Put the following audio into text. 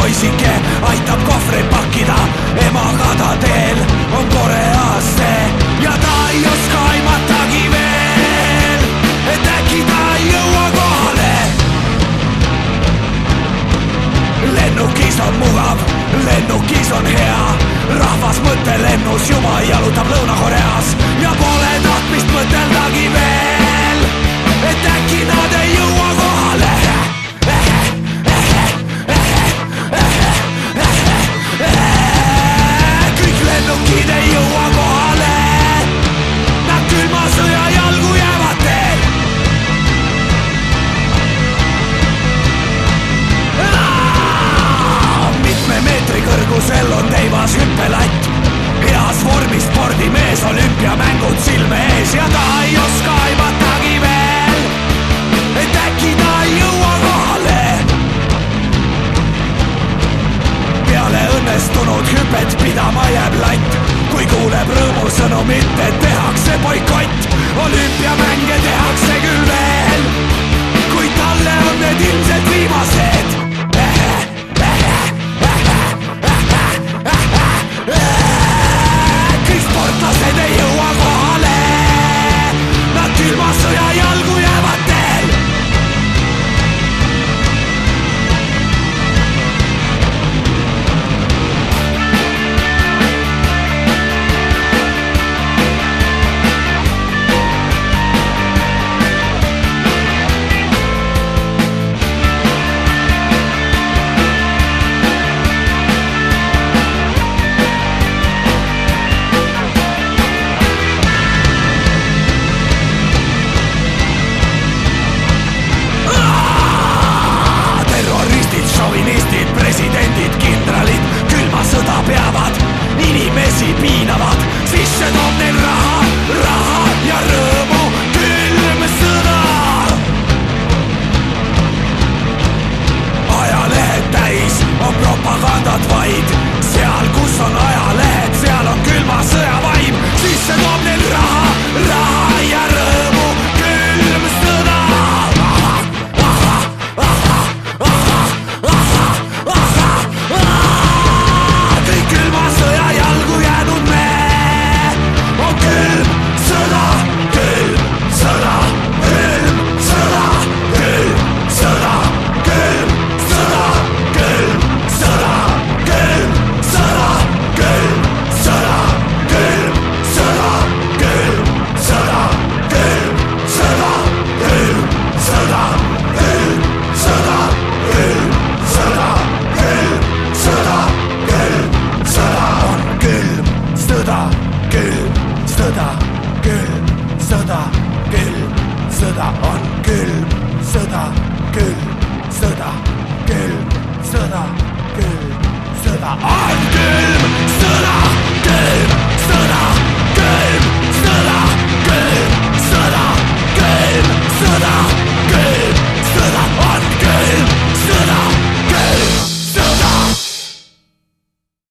poisike aitab kohvreid pakkida, emaga ta teel on Koreasse ja ta ei oska aimatagi veel, et äkki ta ei jõua kohale. Lennukis on mugav, lennukis on hea, rahvas mõttelennus juba jalutab Lõuna-Koreas ja pole tahtmist mõteldagi veel, et äkki nad ei jõua kohale. Kõik lennukid ei jõua kohale, nad külma sõja jalgu jäävad teel. Mitme meetri kõrgusel on teivas hüppelatt, heas vormis spordimees, olümpiamängud silme ees ja ta ei oska aimatagi veel, et äkki ta ei jõua kohale. Peale õnnestunud hüpet pidama jääb latt, kui kuuleb rõõmusõnumit, et tehakse boikott. Olümpiamänge tehakse küll veel, kuid talle on need ilmselt viimased. Kõik sportlased ei jõua kohale, nad külma sõja jalgu jäävad teel. Presidendid, kindralid külma sõda peavad, inimesi piinavad, sisse toob neil raha, raha ja rõõmu külm sõda. Ajalehed täis on propagandat vaid, seal kus on ajalehed, seal on külma sõja vaim, sisse toob neil raha, raha ja rõõmu külm sõda. Sõda on külm, sõda, külm, sõda, külm, sõda, külm, sõda on külm, sõda, külm.